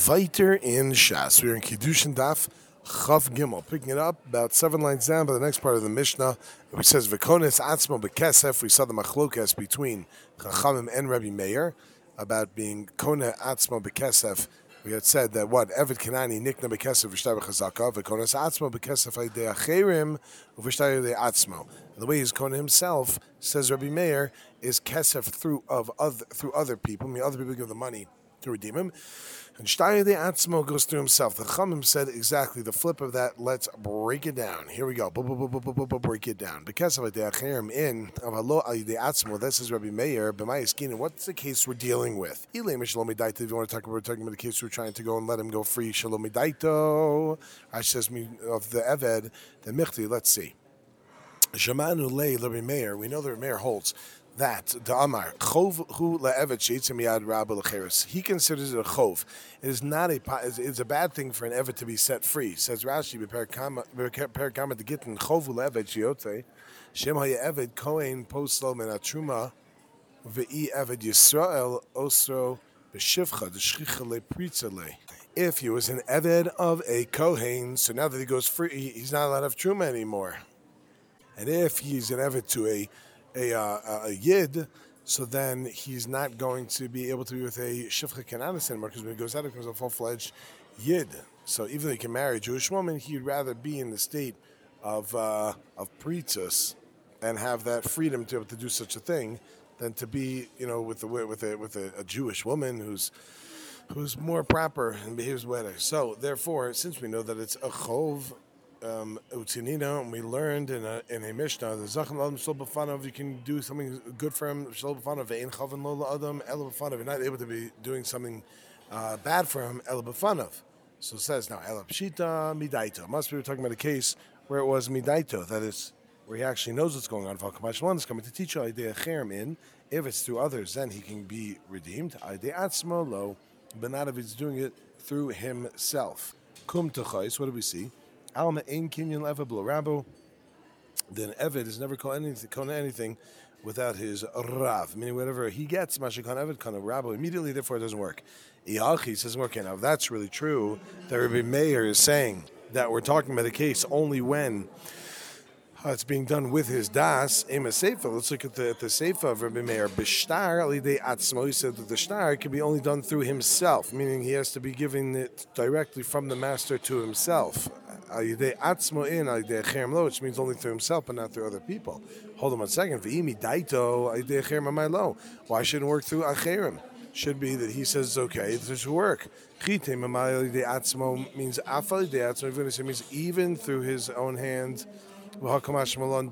Viter in Shas. We're in Kiddushin Daf Chav Gimel. Picking it up about 7 lines down by the next part of the Mishnah, which says V'kones Atzmo B'Kesef. We saw the machlokas between Chachamim and Rabbi Meir about being Kone Atzmo B'Kesef. We had said that what Eved Kanani Nikna B'Kesef V'Shtar B'Chazaka V'kones Atzmo B'Kesef Aydei Acherim V'Shtar Aydei Atzmo. The way he's Kone himself, says Rabbi Meir, is Kesef through other people. I mean, other people give the money to redeem him. And Shtayeh de Atzmo goes through himself. The Chachamim said exactly the flip of that. Let's break it down. Here we go. Break it down. Because of the Acherim in Avalo al de Atzmo, this is Rabbi Meir, B'mayiskin. What's the case we're dealing with? Ilay Shalomi Daito. If you want to talk about, we're talking about the case we're trying to go and let him go free. Shalomi Daito. Rashi says of the Eved, the Michti. Let's see. Shamanu lei Rabbi Meir. We know that Rabbi Meir holds that the Amar chov hu laevet sheitzim yad rabba lecheres. He considers it a chov. It is not it's a bad thing for an evet to be set free. Says Rashi, "Perikama to get in chov hu laevet sheyotze shem haya evet kohen poslo min atruma ve'i evet Yisrael osro b'shivcha d'shchicha lepritzale." If he was an evet of a kohen, so now that he goes free, he's not allowed to have truma anymore. And if he's an evet to a yid, so then he's not going to be able to be with a shifcha kananis anymore, because when he goes out, he becomes a full-fledged yid. So even though he can marry a Jewish woman, he'd rather be in the state of pritzus and have that freedom to be able to do such a thing than to be, with a Jewish woman who's more proper and behaves better. So therefore, since we know that it's a chov. Utinina, and we learned in a Mishnah, the Zachan Adam Shol B'Fanav, you can do something good for him. Shol B'Fanav, Ve'en Chavan Lo La'Adam, Ela B'Fanav, you're not able to be doing something bad for him, Ela B'Fanav. So it says now, Ela Pshita Midaito. Must be we're talking about a case where it was Midaito, that is, where he actually knows what's going on. V'Kamash Shalom is coming to teach you, Aidei Acherim in. If it's through others, then he can be redeemed. Aidei Atzmo Lo, but not if he's doing it through himself. Kum Techais, what do we see? Alma ein kinyan level below Rabbo. Then Eved is never called anything without his Rav, meaning whatever he gets, Mashikon Eved Kana Rabbo immediately. Therefore, it doesn't work. Iachi says work. Now, if that's really true, that Rabbi Meir is saying that we're talking about a case only when it's being done with his das. Ema Seifa. Let's look at the Seifa of Rabbi Meir. B'shtar alidei atzmo. He said that the shtar can be only done through himself, meaning he has to be giving it directly from the master to himself. Alidei atzmo in alidei acherim lo, which means only through himself but not through other people. Hold on 1 second. V'imi daito alidei acherim amay lo. Why shouldn't it work through acherim? Should be that he says it's okay. This should work. Chitim amay alidei atzmo means afal alidei atzmo. It means even through his own hand. And therefore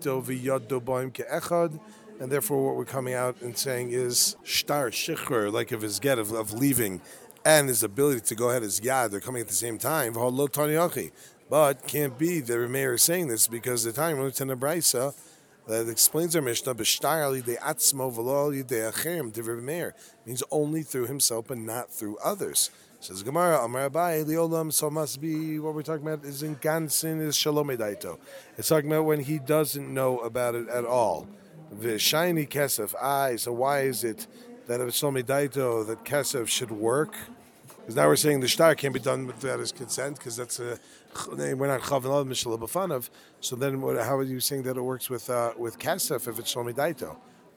what we're coming out and saying is shtar shikhr, like of his get of leaving, and his ability to go ahead as yad, they're coming at the same time. But can't be the Meir is saying this because the time we in the Brisa that explains our Mishnah means only through himself but not through others. Says Gemara, Amar Abai, Liolam, so must be what we're talking about is in Gansin, is Shalom Edaito. It's talking about when he doesn't know about it at all. The shiny Kesef, so why is it that if it's Shalom Edaito, that Kesef should work? Because now we're saying the shtar can't be done without his consent, because that's we're not Chavan Mishal B'Fanav. So then how are you saying that it works with Kesef if it's Shalom Edaito?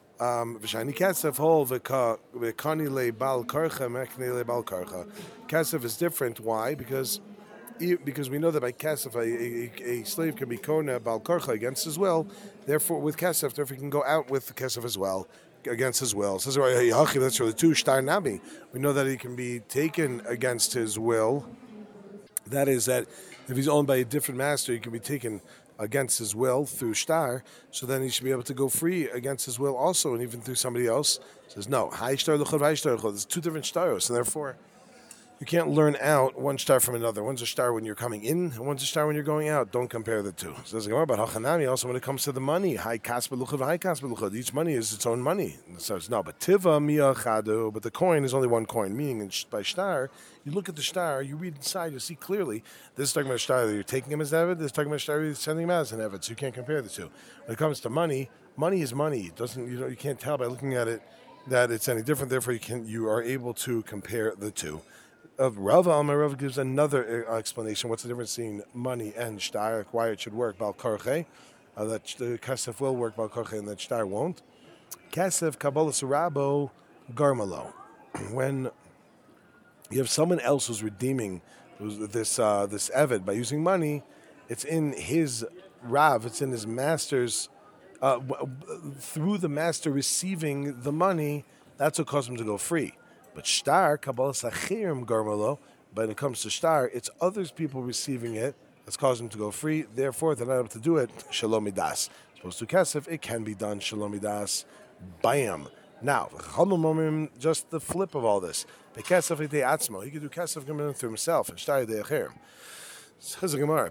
Kesef is different. Why? Because we know that by Kesef a slave can be kona bal karcha against his will. Therefore, with Kesef, he can go out with the Kesef as well against his will. Says that's really two shtar nami. We know that he can be taken against his will. That is that if he's owned by a different master, he can be taken against his will through shtar, so then he should be able to go free against his will also, and even through somebody else. Says no, high shtar luchad, high shtar luchad. There's two different shtaros, and therefore you can't learn out one shtar from another. One's a shtar when you're coming in, and one's a shtar when you're going out. Don't compare the two. Says Gemara about hachanami also when it comes to the money. High kaspa luchad, high kaspa luchad. Each money is its own money. So it's no, but tiva mia chadu. But the coin is only one coin. Meaning by shtar, you look at the shtar, you read inside, you see clearly this is talking about a shtar that you're taking him as Evid. This is talking about a shtar you're sending him as an Evid. So you can't compare the two. When it comes to money, money is money. It doesn't you can't tell by looking at it that it's any different. Therefore, you are able to compare the two. Rava Amar Rava gives another explanation. What's the difference between money and shtar? Like why it should work? Bal korche, that the kasef will work. Bal korche and that shtar won't. Kasef kabbalas rabo garmalo. When you have someone else who's redeeming this eved by using money, it's in his rav. It's in his master's. Through the master receiving the money, that's what caused him to go free. But shtar, kabbalas achirim garmalo, when it comes to shtar, it's others people receiving it that's caused him to go free. Therefore, they're not able to do it, shalom midas. Supposed to kesef, it can be done, shalom midas, bam. Now, just the flip of all this. The kesef atzmo, he could do kesef coming through himself, and shtar achirim. Says the Gemara,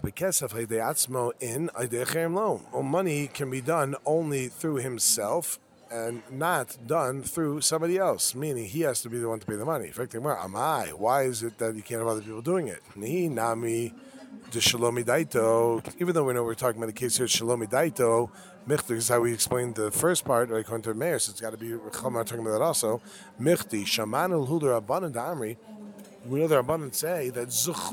money can be done only through himself and not done through somebody else, meaning he has to be the one to pay the money. In fact, why is it that you can't have other people doing it? Nami de shalomi daito. Even though we know we're talking about the case here, shalomi daito, michti is how we explained the first part, like according to Meir, so it's got to be Chama talking about that also. Michti, shaman hulder abanan damri. We know the Rabbanan say that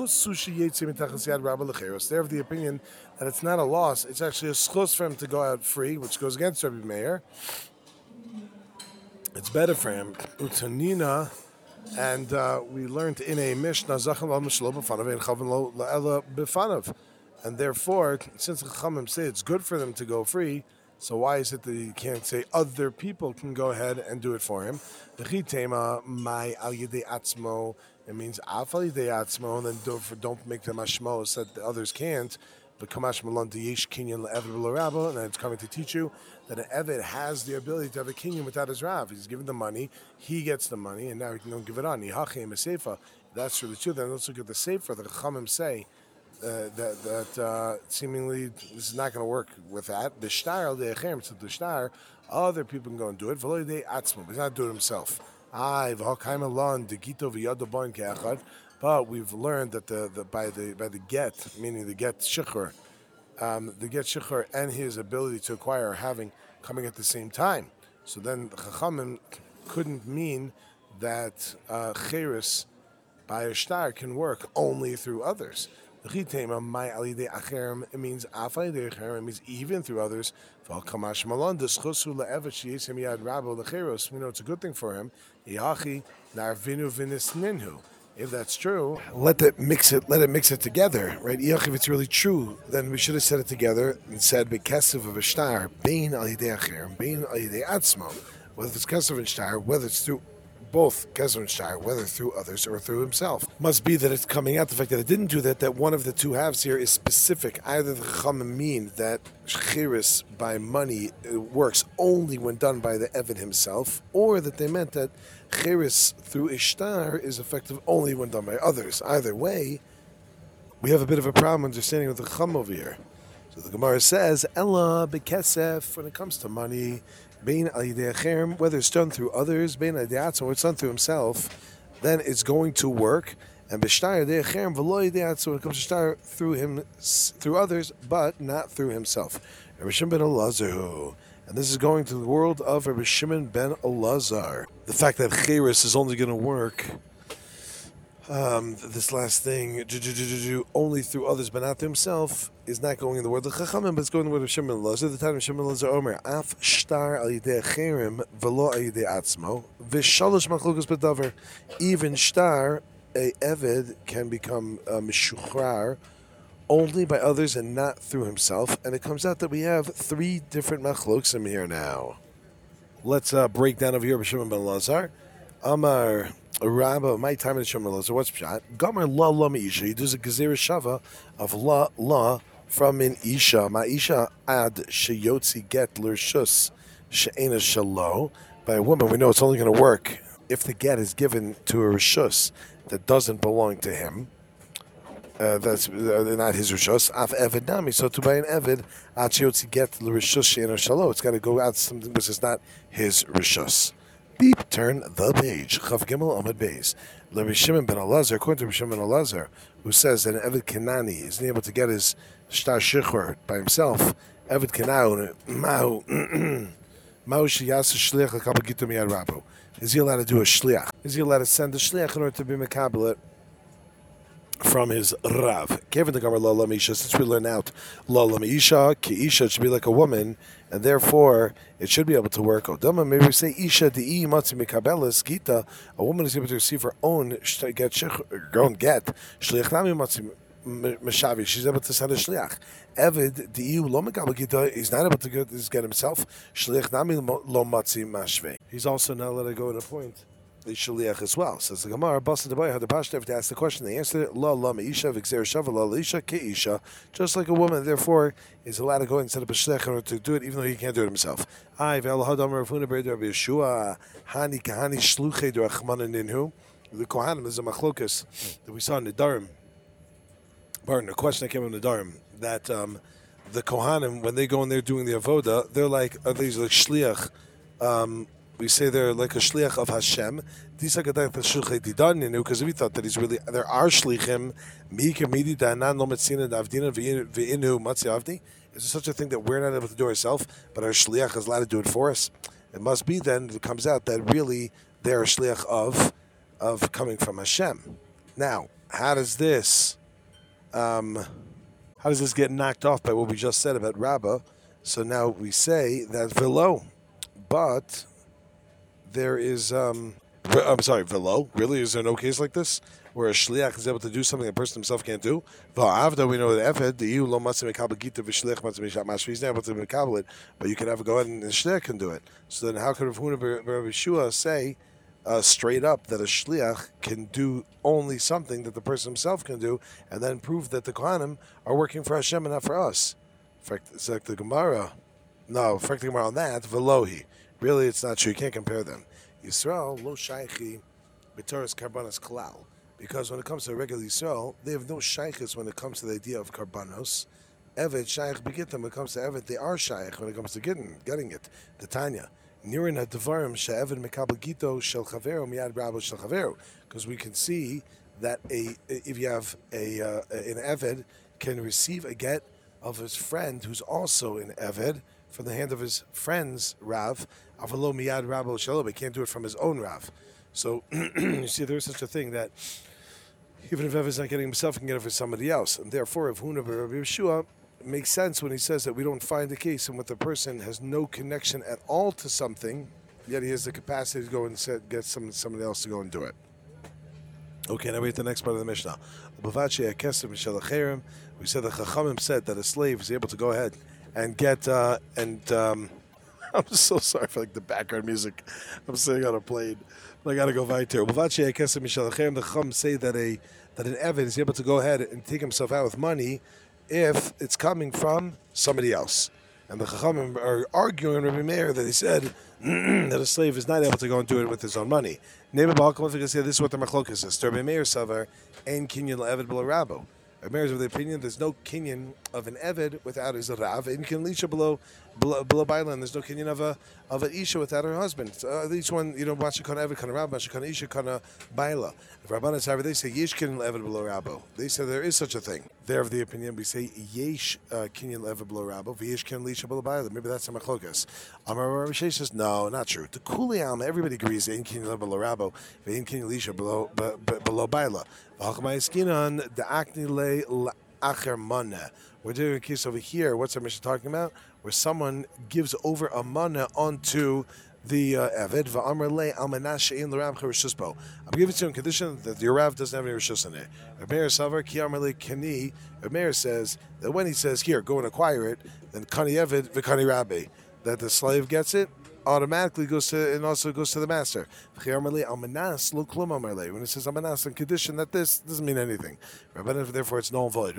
they're of the opinion that it's not a loss, it's actually a schus for him to go out free, which goes against Rabbi Meir. It's better for him. Utanina, and we learned in a Mishnah, and therefore, since the Chachamim say it's good for them to go free, so why is it that you can't say other people can go ahead and do it for him? It means afali de'atzmo, and then don't make them mashmos that the others can't. But kamash malon deyesh kinyan le'eved b'lo, and then it's coming to teach you that an eved has the ability to have a kinyan without his rav. He's given the money, he gets the money, and now he can go give it on. Yihachim sefer. That's really true. Then let's look at the sefer. The Chachamim say that seemingly this is not going to work with that. The shtar al de'echem, so the shtar, other people can go and do it. V'lo de'atzmo, he's not doing it himself. But we've learned that by the get, meaning the get shikhr, and his ability to acquire coming at the same time. So then the Chachamim couldn't mean that cheres by a shtar can work only through others. It means it means even through others. We know it's a good thing for him. If that's true, let it mix it together, right? If it's really true, then we should have said it together and said bekesiv of a shtar, bein al yidei acherim, bein al yidei atzmo. Whether it's kesef and shtar, whether it's through both kesef and shtar, whether through others or through himself, must be that it's coming out the fact that it didn't do that one of the two halves here is specific. Either the Chachamim mean that chiris by money works only when done by the eved himself, or that they meant that chiris through ishtar is effective only when done by others. Either way, we have a bit of a problem understanding with the Chacham over here. So the Gemara says, Ella bekesef, when it comes to money, bein al yidei acherim, whether it's done through others, bein al yidei atzmo, or it's done through himself, then it's going to work. And b'shtar yidei acherim v'lo yidei atzmo, when it comes to shtar through others, but not through himself. Rabbi Shimon ben Elazar, and this is going to the world of Rabbi Shimon ben Elazar. The fact that cheres is only going to work, this last thing, only through others but not through himself, is not going in the word of Chachamim, but it's going in the word of Shimon Elazar. The time of Shimon Elazar Omer, Af shtar al yidei acherim v'lo al yidei atzmo, v'shalosh machlokas b'davar. Even shtar, a eved, can become mishuchrar only by others and not through himself. And it comes out that we have three different machlokim here now. Let's break down over here with Shimon ben Elazar. Amar Rabba, my time in Shimon Elazar, what's pshat? Gomer la meisha. He does a gezerah shava of la from an isha. Ma'isha ad sheyotzi get l'rshus she'ena shalo. By a woman, we know it's only going to work if the get is given to a rishus that doesn't belong to him. That's not his rishus. Af eved nami. So to buy an eved, ad sheyotzi get l'rshus she'ena shalo. It's got to go out something which is not his rishus. Beep, turn the page. Chav Gimel Amud Beis. Rabbi Shimon ben Elazar, according to Rabbi Shimon ben Elazar, who says that an Eved Kenani isn't able to get his shtar shichur by himself. Eved Kenani, Mao sheyasa shliach l'kabel gittum miyad rabu. Is he allowed to do a shliach? Is he allowed to send a shliach in order to be mekabelet from his Rav. Kevin the Gamar La Lama Isha, since we learn out La Lama Isha, Ki Isha, it should be like a woman, and therefore it should be able to work. Odama, maybe we say Isha Di Matzi Mikabelas Gita, a woman is able to receive her own get, Shliach Nami Matzi Meshavi, she's able to send a Shliach. Evid Di Lo Mikabel Gita, he's not able to get himself. Shliach Nami Lo Matzi Mashve. He's also not let it go at a point. The shaliach as well. Says the Gemara, Basa the boy had the pashta to ask the question. The answer: La lama isha v'gzer shava la isha ke isha. Just like a woman, therefore, is allowed to go and set up a shliach in order to do it, even though he can't do it himself. I ve'al hadam Rav Huna ber Rabbi Yeshua hani kahani shluchei d'Rachmana ninhu. The Kohanim is a machlokas that we saw in the Darim. Pardon, a question that came in the Darim that the Kohanim, when they go in there doing the avoda, they're like, are these like shliach? We say they're like a shliach of Hashem. Because if we thought that he's really, there are shlichim. Is there such a thing that we're not able to do ourselves, but our shliach is allowed to do it for us? It must be then, it comes out that really they're a shliach of coming from Hashem. Now, how does this get knocked off by what we just said about Rabbah? So now we say that velo, but there is, velo. Really, is there no case like this where a shliach is able to do something a person himself can't do? Va'avda, we know that Eved, the you lo matzim mekabel gita v'shliach matzim mishat mashvi. He's not able to mekabel it, but you can have a go ahead and the shliach can do it. So then, how could Rav Huna ber Yeshua say straight up that a shliach can do only something that the person himself can do, and then prove that the Kohanim are working for Hashem and not for us? In fact, it's like the Gemara. No, in fact, the Gemara on that velohi. Really, it's not true. You can't compare them. Yisrael lo shaychi b'toras karbanos klal, because when it comes to regular Yisrael, they have no shaychus when it comes to the idea of karbanos. Evet shaykh begitim. When it comes to evet, they are shaykh when it comes to getting it. The Tanya. Nirin hadvarim she'evet mekabel gito shel chaveru miyad rabo shel chaveru, because we can see that if you have an eved can receive a get of his friend who's also an eved from the hand of his friend's Rav, avalo miyad rabo shelo, but can't do it from his own Rav. So you see, there is such a thing that even if Eved's not getting himself, he can get it for somebody else, and therefore, if Huna ber Rabbi Yeshua, it makes sense when he says that we don't find a case in which the person has no connection at all to something, yet he has the capacity to go and get somebody else to go and do it. Okay, now we hit the next part of the Mishnah. We said the Chachamim said that a slave is able to go ahead and get I'm so sorry for like the background music. I'm sitting on a plane, but I got to go right here. The Chacham say that an Eved is able to go ahead and take himself out with money if it's coming from somebody else. And the Chachamim are arguing Rabbi Meir that he said that a slave is not able to go and do it with his own money. This is what the Machlokas is. Rabbi Meir Savar ein kinyan le'eved b'lo rabo. Rabbi Meir is of the opinion there's no kinyan of an Eved without his Rav. Ein kinyan l'isha below Baila, and there's no kinyan of an Isha without her husband. Each one, Masha kana Eved kana Rav, Masha kana Isha kana Baila. If Rabbanan Sarah, they say Yesh kinyan le'eved below Rabo. They say there is such a thing. They're of the opinion we say Yesh kinyan le'eved below Rabo, v'yesh kinyan l'isha below Baila. Maybe that's a Machlokas. Amar Rabbi Shei says no, not true. The Kuli Alma, everybody agrees Ein kinyan le'eved below Rabo, v'ein kinyan l'isha below Baila. We're doing a case over here. What's our mission talking about? Where someone gives over a mana onto the Eved. I'm giving it to you on condition that your Rav doesn't have any Rishus in it. Rameir says that when he says, here, go and acquire it, then Kani Eved v'Kani Rabbi, that the slave gets it, automatically goes to the master. When it says amanas on condition that this doesn't mean anything, therefore it's null and void.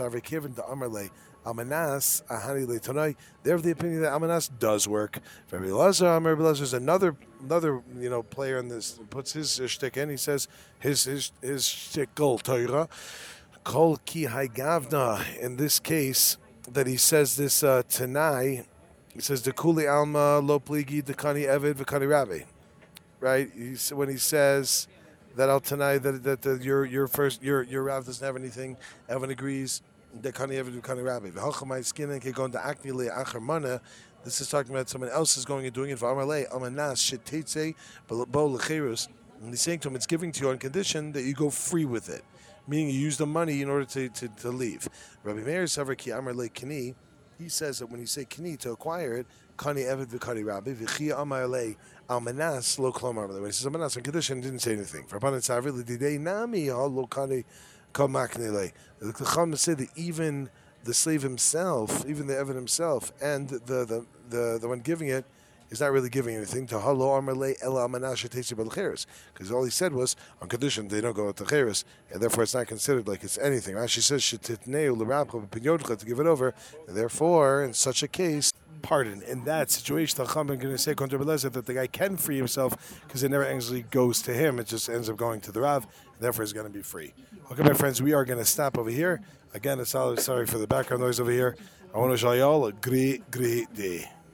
They're of the opinion that amanas does work. Rabbi Elazar is another player in this, puts his shtick in. He says his shtick kol Torah kol ki haygavna. In this case, that he says this Tanai. He says the Kuli Alma Lo Pligi the Kani Eved v'Kani Rabbi, right? When he says that Al Tanai that your Rav doesn't have anything, Evan agrees the Kani Eved v'Kani Rabbi. V'Halchamai Skinan can go into Akni Le Achar Mana. This is talking about someone else is going and doing it for Amarle Amanas Shetetze Bo Lecherus, and he's saying to him, it's giving to you on condition that you go free with it. meaning you use the money in order to leave. Rabbi Meir Savar Ki Amar Le Kini, he says that when you say Kini, to acquire it, Kani Eved V'Kani Rabbi, V'Chi Amar Le Almanas Lo Klomar. When he says Almanas on Kedushin, didn't say anything. For Rabbanan Tzavri, L'Didei Nami Ha Lo Kani Kol Makni Le. The Chacham said that even the slave himself, even the Eved himself, and the one giving it, is not really giving anything to Halo Amarle Ela Amanash Tesi Balcheres, because all he said was on Kedushin they don't go to Cheres, and therefore it's not considered like it's anything. Rashi says Shetitneu L'Rabcha B'Pinyodcha to give it over, and therefore in such a case, pardon. In that situation, the Chacham are going to say Kontra Belezer that the guy can free himself because it never actually goes to him; it just ends up going to the Rav, and therefore he's going to be free. Okay, my friends, we are going to stop over here. Again, sorry for the background noise over here. I want to wish you all a great day.